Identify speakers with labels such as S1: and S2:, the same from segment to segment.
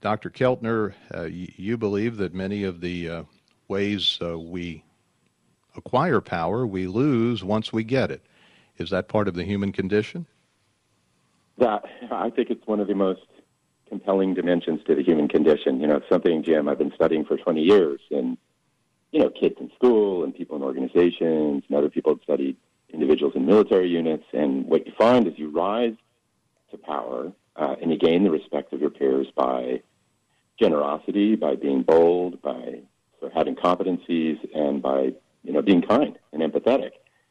S1: Dr. Keltner, you believe that many of the ways we acquire power, we lose once we get it. Is that part of the human condition?
S2: I think it's one of the most compelling dimensions to the human condition. It's something, Jim, I've been studying for 20 years. And, kids in school and people in organizations and other people have studied individuals in military units. And what you find is you rise to power and you gain the respect of your peers by generosity, by being bold, by having competencies, and by, being kind and empathetic.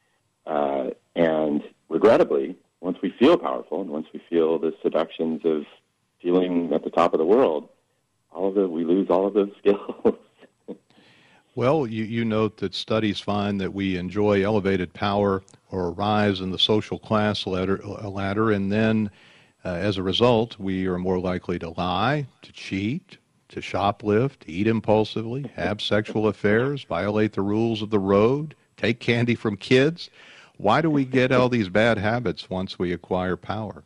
S2: And regrettably, once we feel powerful and once we feel the seductions of feeling at the top of the world, we lose all of those skills.
S1: Well, you note that studies find that we enjoy elevated power or a rise in the social class ladder, and then as a result, we are more likely to lie, to cheat, to shoplift, eat impulsively, have sexual affairs, violate the rules of the road, take candy from kids. Why do we get all these bad habits once we acquire power?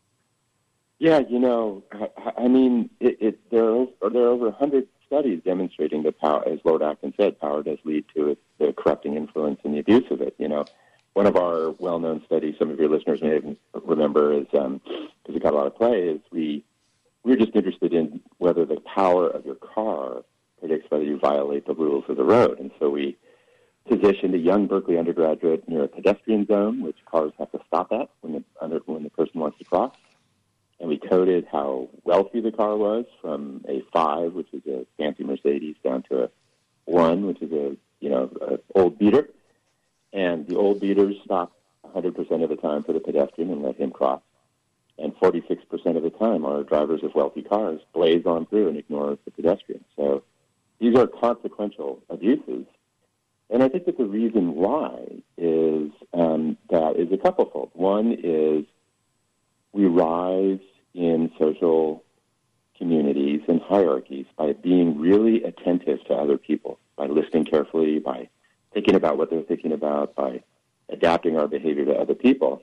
S2: Yeah, I mean, there are over 100 studies demonstrating that power, as Lord Acton said, power does lead to the corrupting influence and the abuse of it. One of our well-known studies, some of your listeners may remember, is because it got a lot of play, is we were just interested in whether the power of your car predicts whether you violate the rules of the road. And so we positioned a young Berkeley undergraduate near a pedestrian zone, which cars have to stop at when the person wants to cross. And we coded how wealthy the car was from a 5, which is a fancy Mercedes, down to a 1, which is a old beater. And the old beaters stop 100% of the time for the pedestrian and let him cross. And 46% of the time, our drivers of wealthy cars blaze on through and ignore the pedestrian. So these are consequential abuses. And I think that the reason why is that is a couplefold. One is we rise in social communities and hierarchies by being really attentive to other people, by listening carefully, by thinking about what they're thinking about, by adapting our behavior to other people.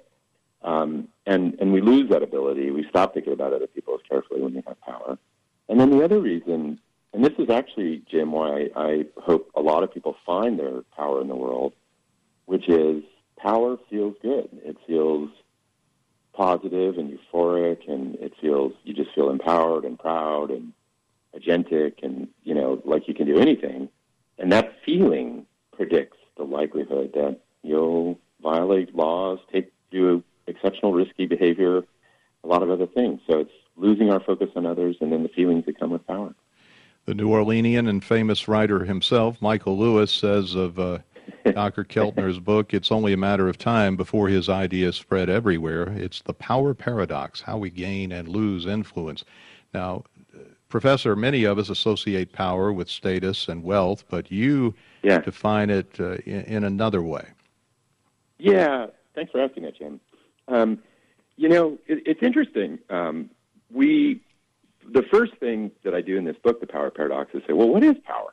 S2: And we lose that ability. We stop thinking about other people as carefully when we have power. And then the other reason, and this is actually, Jim, why I hope a lot of people find their power in the world, which is power feels good. It feels positive and euphoric, and you just feel empowered and proud and agentic and, like you can do anything. And that feeling predicts the likelihood that you'll violate laws, do exceptional risky behavior, a lot of other things. So it's losing our focus on others and then the feelings that come with power.
S1: The New Orleanian and famous writer himself, Michael Lewis, says of Dr. Keltner's book, it's only a matter of time before his ideas spread everywhere. It's the power paradox, how we gain and lose influence. Now, Professor, many of us associate power with status and wealth, but you define it in another way.
S2: Yeah, thanks for asking that, Jim. It's interesting. The first thing that I do in this book, The Power Paradox, is say, well, what is power?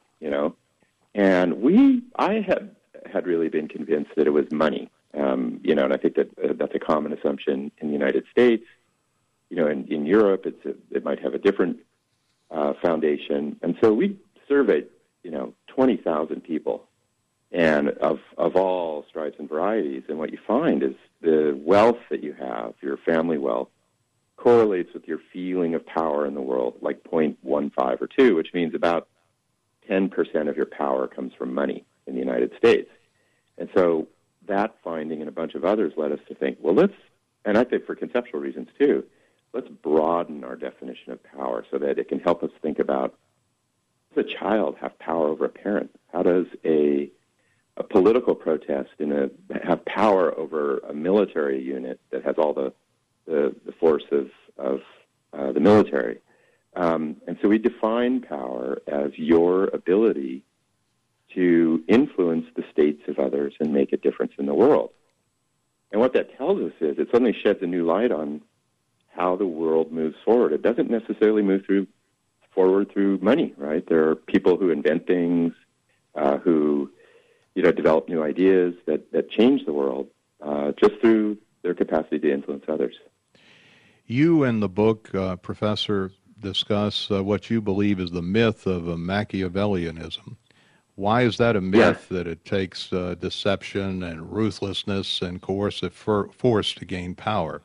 S2: And I had really been convinced that it was money. And I think that that's a common assumption in the United States. In Europe, it might have a different foundation. And so we surveyed, 20,000 people, and of all stripes and varieties. And what you find is the wealth that you have, your family wealth, correlates with your feeling of power in the world, like 0.15 or 2, which means about 10% of your power comes from money in the United States. And so that finding and a bunch of others led us to think, well, and I think for conceptual reasons too, let's broaden our definition of power so that it can help us think about, how does a child have power over a parent? How does a political protest have power over a military unit that has all the force of the military? And so we define power as your ability to influence the states of others and make a difference in the world. And what that tells us is it suddenly sheds a new light on how the world moves forward. It doesn't necessarily move forward through money, right? There are people who invent things, who develop new ideas that change the world just through their capacity to influence others.
S1: You in the book, Professor, discuss what you believe is the myth of Machiavellianism. Why is that a
S2: Yes.
S1: myth that it takes deception and ruthlessness and coercive force to gain power?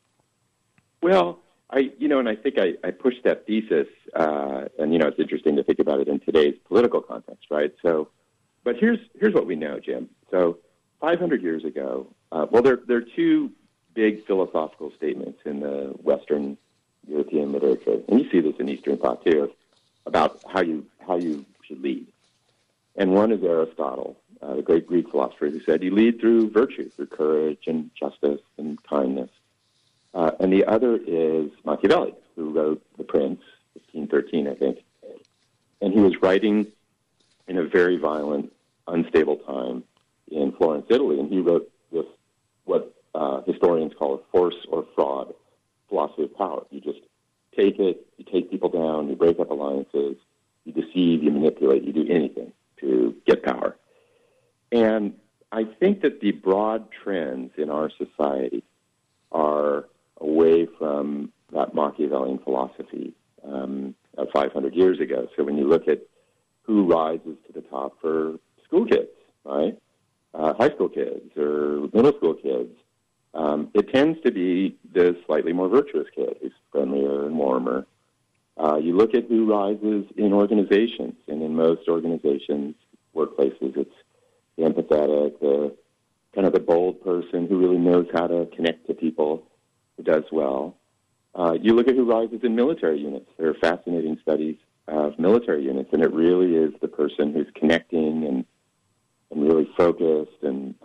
S2: Well, and I think I pushed that thesis, and it's interesting to think about it in today's political context, right? So, but here's what we know, Jim. So, 500 years ago, there are two big philosophical statements in the Western European literature, and you see this in Eastern thought too, about how you should lead. And one is Aristotle, the great Greek philosopher, who said you lead through virtue, through courage and justice and kindness. And the other is Machiavelli, who wrote The Prince, 1513, I think. And he was writing in a very violent, unstable time in Florence, Italy, and he wrote this, what historians call a force or fraud philosophy of power. You just take it, you take people down, you break up alliances, you deceive, you manipulate, you do anything to get power. And I think that the broad trends in our society are away from that Machiavellian philosophy of 500 years ago. So when you look at who rises to the top for school kids, right? High school kids or middle school kids, it tends to be the slightly more virtuous kid who's friendlier and warmer. You look at who rises in organizations, and in most organizations, workplaces, it's the empathetic, the kind of the bold person who really knows how to connect to people, who does well. You look at who rises in military units. There are fascinating studies of military units, and it really is the person who's connecting and really focused and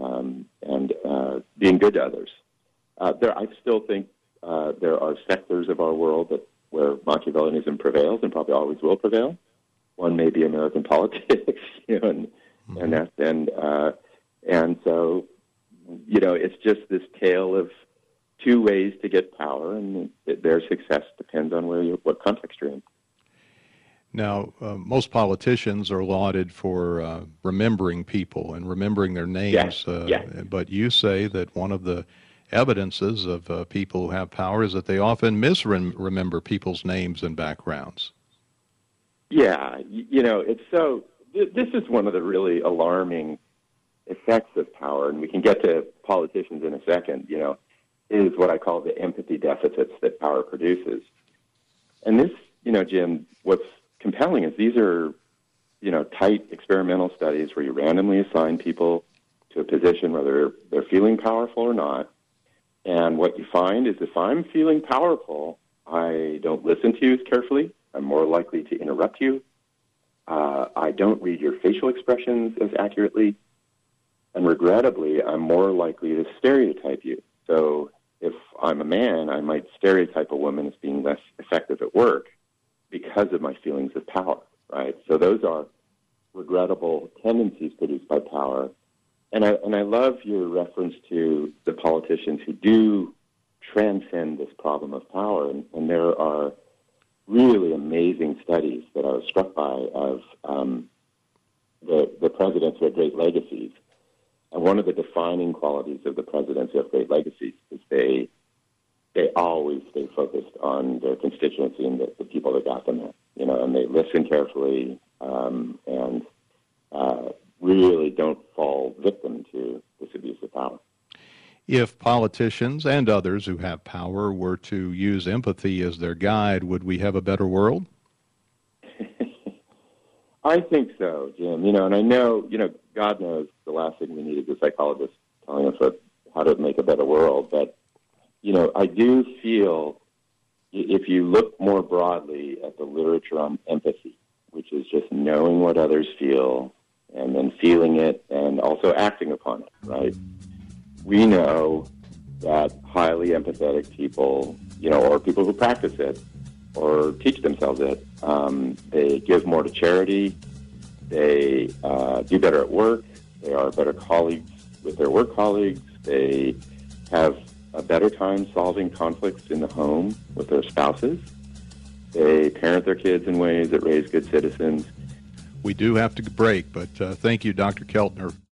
S2: being good to others. I still think there are sectors of our world where Machiavellianism prevails and probably always will prevail. One may be American politics, and so it's just this tale of two ways to get power, and their success depends on what context you're in.
S1: Now, most politicians are lauded for remembering people and remembering their names.
S2: Yes.
S1: But you say that one of the evidences of people who have power is that they often misremember people's names and backgrounds.
S2: Yeah, it's so. This is one of the really alarming effects of power, and we can get to politicians in a second. Is what I call the empathy deficits that power produces. And this, Jim, what's compelling is these are, tight experimental studies where you randomly assign people to a position, whether they're feeling powerful or not. And what you find is if I'm feeling powerful, I don't listen to you as carefully. I'm more likely to interrupt you. I don't read your facial expressions as accurately. And regrettably, I'm more likely to stereotype you. So if I'm a man, I might stereotype a woman as being less effective at work because of my feelings of power, right? So those are regrettable tendencies produced by power. And I love your reference to the politicians who do transcend this problem of power. And there are really amazing studies that I was struck by of the presidents who had great legacies. And one of the defining qualities of the presidents who have great legacies is they always stay focused on their constituency and the people that got them there, and they listen carefully and really don't fall victim to this abuse of power.
S1: If politicians and others who have power were to use empathy as their guide, would we have a better world?
S2: I think so, Jim. And I know, God knows the last thing we need is a psychologist telling us how to make a better world. But, I do feel if you look more broadly at the literature on empathy, which is just knowing what others feel and then feeling it and also acting upon it, right? We know that highly empathetic people, or people who practice it or teach themselves it, they give more to charity, they do better at work, they are better colleagues with their work colleagues, they have a better time solving conflicts in the home with their spouses, they parent their kids in ways that raise good citizens.
S1: We do have to break, but thank you, Dr. Keltner.